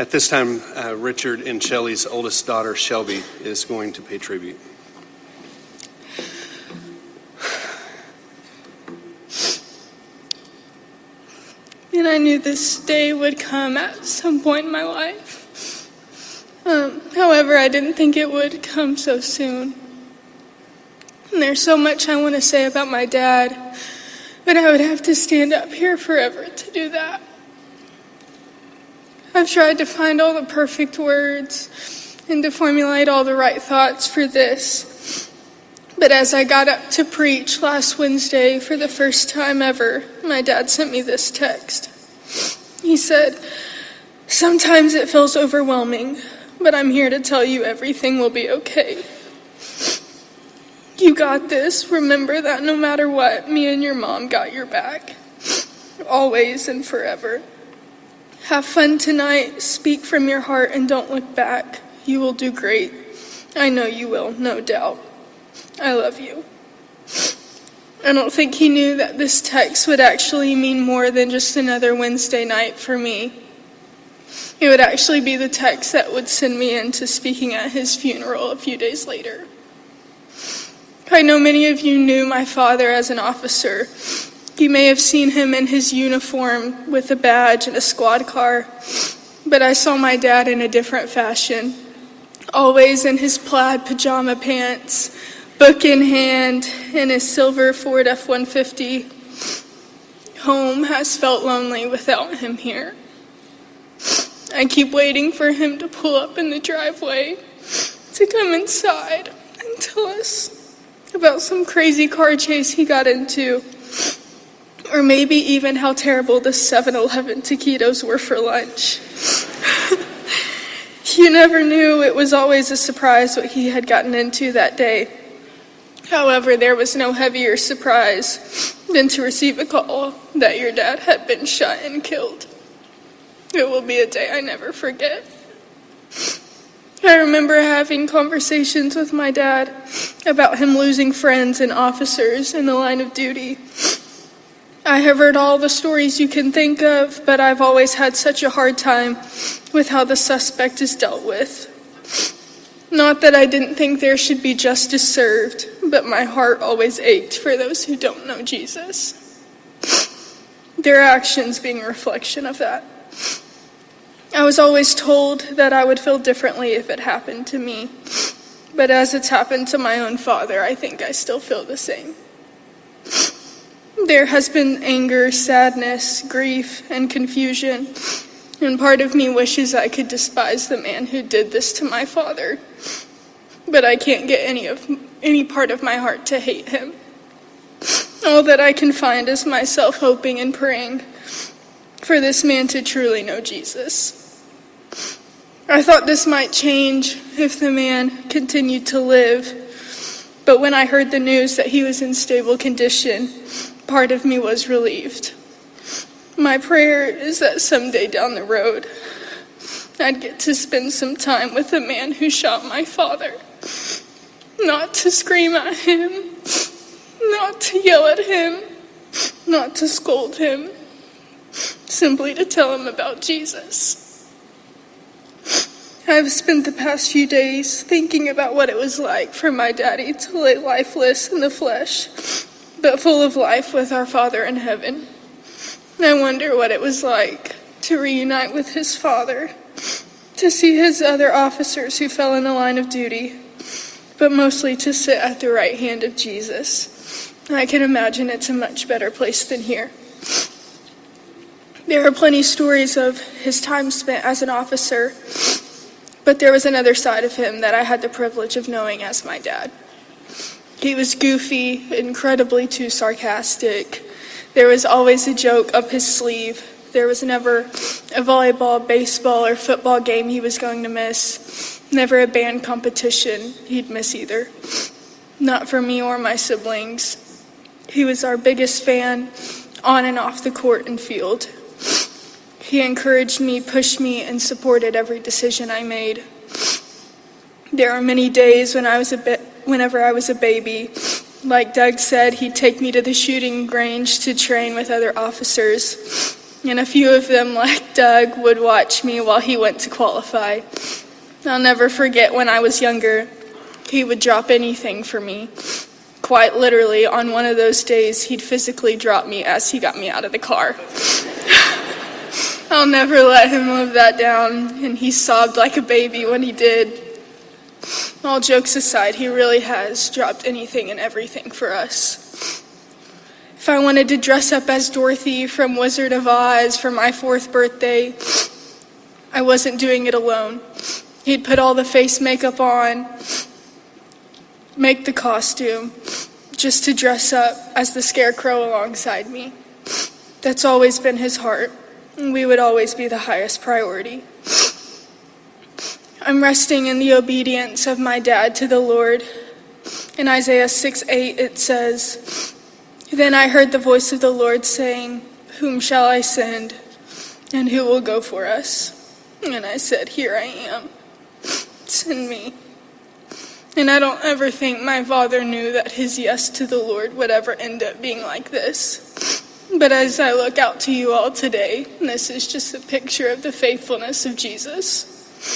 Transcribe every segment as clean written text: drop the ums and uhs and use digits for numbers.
At this time, Richard and Shelley's oldest daughter, Shelby, is going to pay tribute. And I knew this day would come at some point in my life. However, I didn't think it would come so soon. And there's so much I want to say about my dad, but I would have to stand up here forever to do that. I've tried to find all the perfect words and to formulate all the right thoughts for this. But as I got up to preach last Wednesday for the first time ever, my dad sent me this text. He said, "Sometimes it feels overwhelming, but I'm here to tell you everything will be okay. You got this. Remember that no matter what, me and your mom got your back. Always and forever. Have fun tonight. Speak from your heart and don't look back. You will do great. I know you will, no doubt. I love you." I don't think he knew that this text would actually mean more than just another Wednesday night for me. It would actually be the text that would send me into speaking at his funeral a few days later. I know many of you knew my father as an officer. You may have seen him in his uniform with a badge and a squad car, but I saw my dad in a different fashion, always in his plaid pajama pants, book in hand, in his silver Ford F-150. Home has felt lonely without him here. I keep waiting for him to pull up in the driveway, to come inside and tell us about some crazy car chase he got into, or maybe even how terrible the 7-Eleven taquitos were for lunch. You never knew. It was always a surprise what he had gotten into that day. However, there was no heavier surprise than to receive a call that your dad had been shot and killed. It will be a day I never forget. I remember having conversations with my dad about him losing friends and officers in the line of duty. I have heard all the stories you can think of, but I've always had such a hard time with how the suspect is dealt with. Not that I didn't think there should be justice served, but my heart always ached for those who don't know Jesus. Their actions being a reflection of that. I was always told that I would feel differently if it happened to me, but as it's happened to my own father, I think I still feel the same. There has been anger, sadness, grief, and confusion, and part of me wishes I could despise the man who did this to my father, but I can't get any part of my heart to hate him. All that I can find is myself hoping and praying for this man to truly know Jesus. I thought this might change if the man continued to live, but when I heard the news that he was in stable condition, part of me was relieved. My prayer is that someday down the road, I'd get to spend some time with the man who shot my father. Not to scream at him, not to yell at him, not to scold him, simply to tell him about Jesus. I've spent the past few days thinking about what it was like for my daddy to lay lifeless in the flesh, but full of life with our Father in heaven. I wonder what it was like to reunite with his father, to see his other officers who fell in the line of duty, but mostly to sit at the right hand of Jesus. I can imagine it's a much better place than here. There are plenty of stories of his time spent as an officer, but there was another side of him that I had the privilege of knowing as my dad. He was goofy, incredibly too sarcastic. There was always a joke up his sleeve. There was never a volleyball, baseball, or football game he was going to miss. Never a band competition he'd miss either. Not for me or my siblings. He was our biggest fan on and off the court and field. He encouraged me, pushed me, and supported every decision I made. There are many days whenever I was a baby, like Doug said, he'd take me to the shooting range to train with other officers. And a few of them, like Doug, would watch me while he went to qualify. I'll never forget when I was younger, he would drop anything for me. Quite literally, on one of those days, he'd physically drop me as he got me out of the car. I'll never let him live that down, and he sobbed like a baby when he did. All jokes aside, he really has dropped anything and everything for us. If I wanted to dress up as Dorothy from Wizard of Oz for my 4th birthday, I wasn't doing it alone. He'd put all the face makeup on, make the costume, just to dress up as the Scarecrow alongside me. That's always been his heart, and we would always be the highest priority. I'm resting in the obedience of my dad to the Lord. In Isaiah 6:8 it says, "Then I heard the voice of the Lord saying, 'Whom shall I send, and who will go for us?' And I said, 'Here I am. Send me.'" And I don't ever think my father knew that his yes to the Lord would ever end up being like this. But as I look out to you all today, this is just a picture of the faithfulness of Jesus.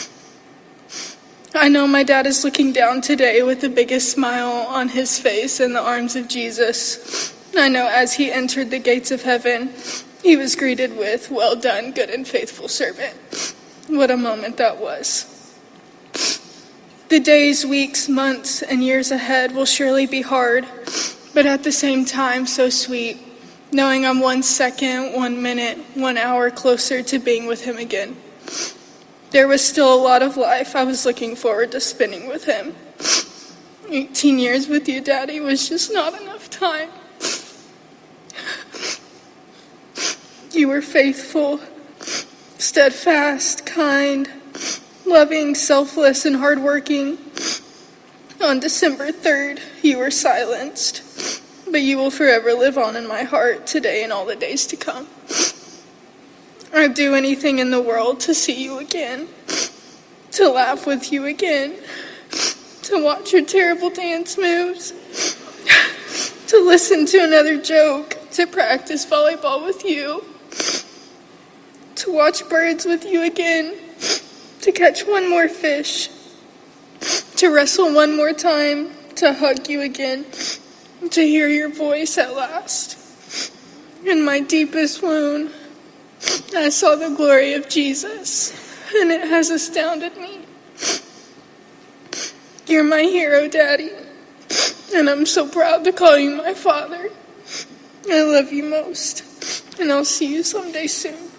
I know my dad is looking down today with the biggest smile on his face in the arms of Jesus. I know as he entered the gates of heaven, he was greeted with, "Well done, good and faithful servant." What a moment that was. The days, weeks, months, and years ahead will surely be hard, but at the same time so sweet, knowing I'm 1 second, 1 minute, 1 hour closer to being with him again. There was still a lot of life I was looking forward to spending with him. 18 years with you, Daddy, was just not enough time. You were faithful, steadfast, kind, loving, selfless, and hardworking. On December 3rd, you were silenced, but you will forever live on in my heart today and all the days to come. I'd do anything in the world to see you again, to laugh with you again, to watch your terrible dance moves, to listen to another joke, to practice volleyball with you, to watch birds with you again, to catch one more fish, to wrestle one more time, to hug you again, to hear your voice at last. In my deepest wound, I saw the glory of Jesus, and it has astounded me. You're my hero, Daddy, and I'm so proud to call you my father. I love you most, and I'll see you someday soon.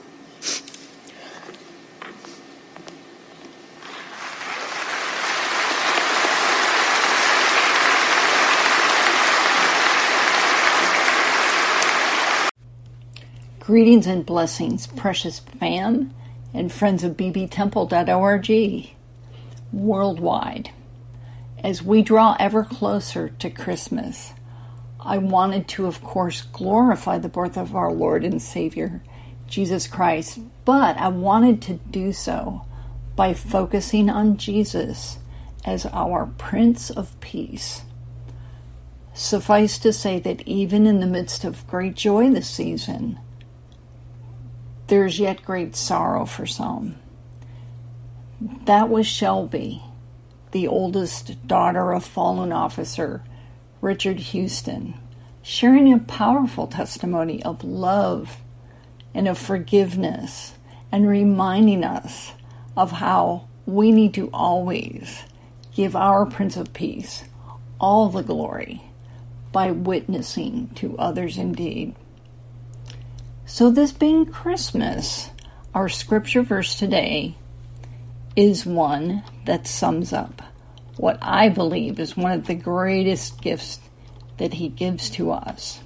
Greetings and blessings, precious fam and friends of bbtemple.org worldwide. As we draw ever closer to Christmas, I wanted to, of course, glorify the birth of our Lord and Savior, Jesus Christ, but I wanted to do so by focusing on Jesus as our Prince of Peace. Suffice to say that even in the midst of great joy this season, there's yet great sorrow for some. That was Shelby, the oldest daughter of fallen officer Richard Houston, sharing a powerful testimony of love and of forgiveness, and reminding us of how we need to always give our Prince of Peace all the glory by witnessing to others indeed. So this being Christmas, our scripture verse today is one that sums up what I believe is one of the greatest gifts that he gives to us.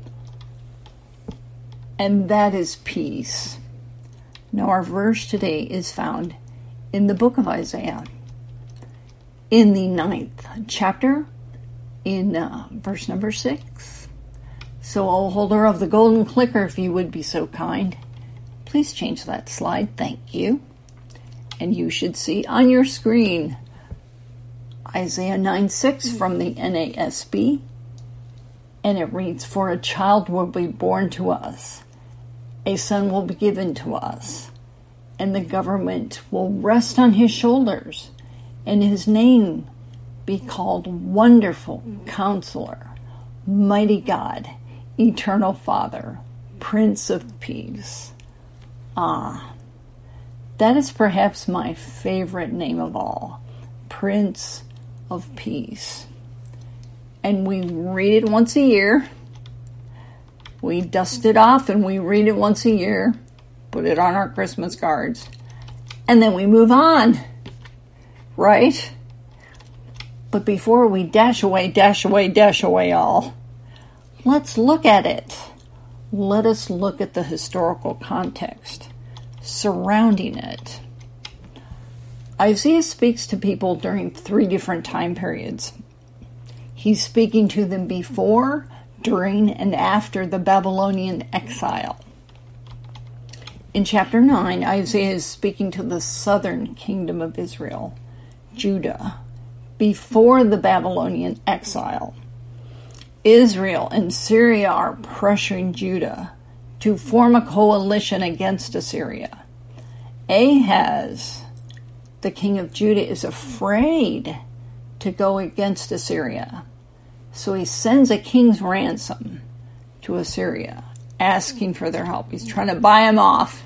And that is peace. Now our verse today is found in the book of Isaiah, in the 9th chapter, in verse number 6. So, O holder of the golden clicker, if you would be so kind, please change that slide. Thank you. And you should see on your screen Isaiah 9:6 from the NASB. And it reads, "For a child will be born to us, a son will be given to us, and the government will rest on his shoulders, and his name be called Wonderful Counselor, Mighty God, Eternal Father, Prince of Peace. Ah, that is perhaps my favorite name of all, Prince of Peace. And we read it once a year. We dust it off and we read it once a year, put it on our Christmas cards, and then we move on, right? But before we dash away all, let's look at it. Let us look at the historical context surrounding it. Isaiah speaks to people during 3 different time periods. He's speaking to them before, during, and after the Babylonian exile. In chapter 9, Isaiah is speaking to the southern kingdom of Israel, Judah, before the Babylonian exile. Israel and Syria are pressuring Judah to form a coalition against Assyria. Ahaz, the king of Judah, is afraid to go against Assyria. So he sends a king's ransom to Assyria, asking for their help. He's trying to buy them off.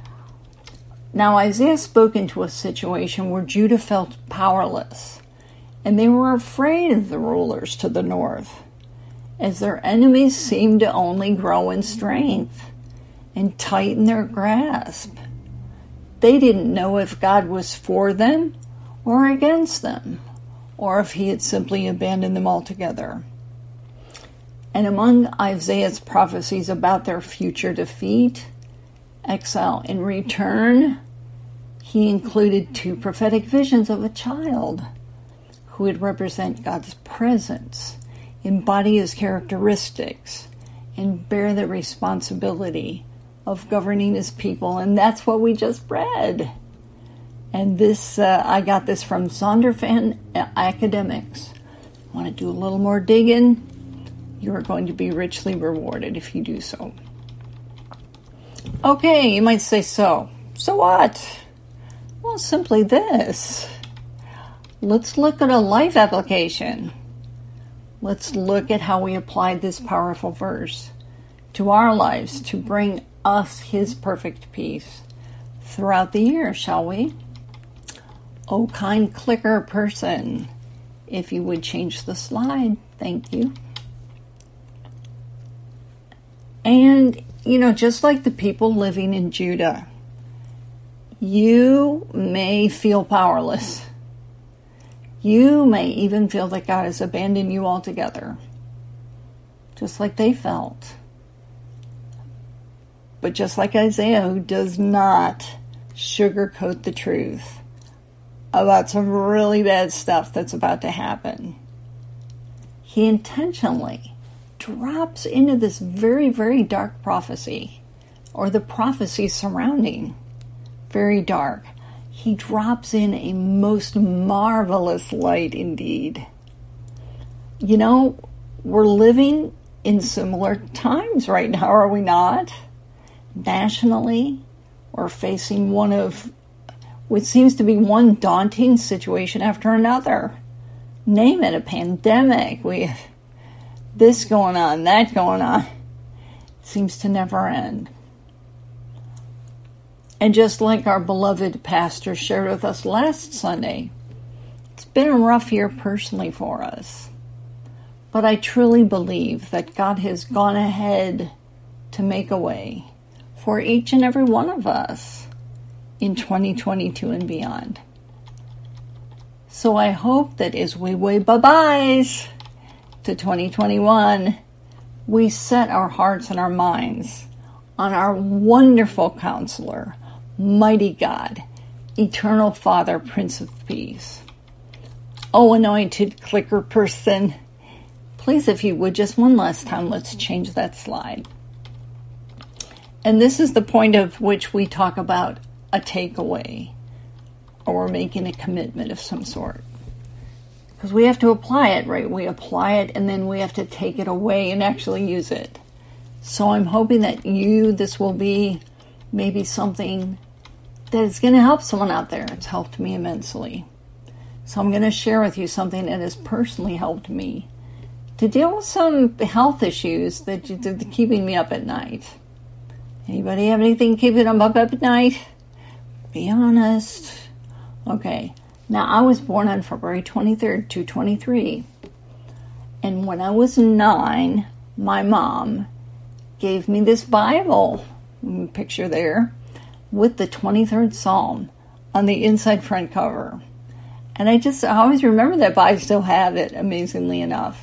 Now Isaiah spoke into a situation where Judah felt powerless, and they were afraid of the rulers to the north, as their enemies seemed to only grow in strength and tighten their grasp. They didn't know if God was for them or against them, or if he had simply abandoned them altogether. And among Isaiah's prophecies about their future defeat, exile, and return, he included 2 prophetic visions of a child who would represent God's presence, embody his characteristics, and bear the responsibility of governing his people. And that's what we just read. And this, I got this from Zondervan Academics. Want to do a little more digging? You are going to be richly rewarded if you do so. Okay, you might say, so what? Well, simply this. Let's look at a life application. Let's look at how we applied this powerful verse to our lives to bring us his perfect peace throughout the year, shall we? Oh, kind clicker person, if you would change the slide, thank you. And, just like the people living in Judah, you may feel powerless. You may even feel that God has abandoned you altogether, just like they felt. But just like Isaiah, who does not sugarcoat the truth about some really bad stuff that's about to happen, he intentionally drops into this very, very dark prophecy, or the prophecy surrounding very dark. He drops in a most marvelous light indeed. We're living in similar times right now, are we not? Nationally, we're facing one of what seems to be one daunting situation after another. Name it, a pandemic. We have this going on, that going on. It seems to never end. And just like our beloved pastor shared with us last Sunday, it's been a rough year personally for us. But I truly believe that God has gone ahead to make a way for each and every one of us in 2022 and beyond. So I hope that as we wave bye-byes to 2021, we set our hearts and our minds on our wonderful counselor, mighty God, eternal Father, Prince of Peace. Oh, anointed clicker person, please, if you would, just one last time, let's change that slide. And this is the point of which we talk about a takeaway, or we're making a commitment of some sort. Because we have to apply it, right? We apply it and then we have to take it away and actually use it. So I'm hoping that this will be maybe something that is going to help someone out there. It's helped me immensely. So I'm going to share with you something that has personally helped me to deal with some health issues that are keeping me up at night. Anybody have anything keeping them up at night? Be honest. Okay. Now, I was born on February 23rd, 223. And when I was 9, my mom gave me this Bible, picture there, with the 23rd Psalm on the inside front cover. And I always remember that, but I still have it, amazingly enough.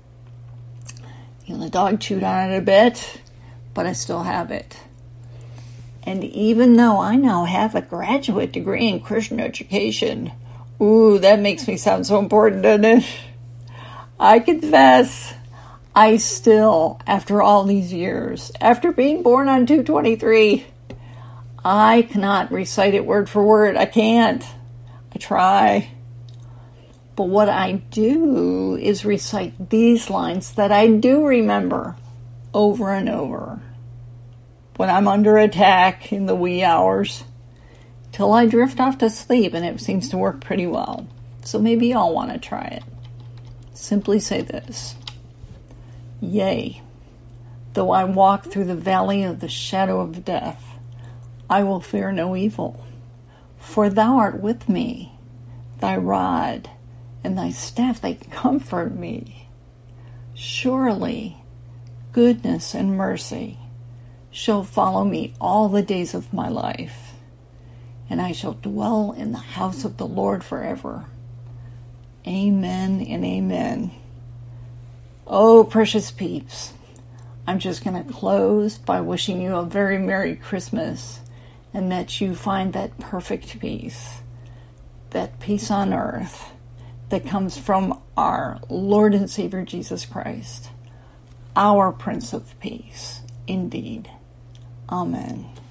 The dog chewed on it a bit, but I still have it. And even though I now have a graduate degree in Christian education, ooh, that makes me sound so important, doesn't it? I confess, I still, after all these years, after being born on 223, I cannot recite it word for word. I can't. I try. But what I do is recite these lines that I do remember over and over when I'm under attack in the wee hours till I drift off to sleep, and it seems to work pretty well. So maybe y'all want to try it. Simply say this: Yea, though I walk through the valley of the shadow of death, I will fear no evil, for thou art with me. Thy rod and thy staff, they comfort me. Surely goodness and mercy shall follow me all the days of my life, and I shall dwell in the house of the Lord forever. Amen and amen. Oh, precious peeps, I'm just going to close by wishing you a very Merry Christmas, and that you find that perfect peace, that peace on earth that comes from our Lord and Savior Jesus Christ, our Prince of Peace, indeed. Amen.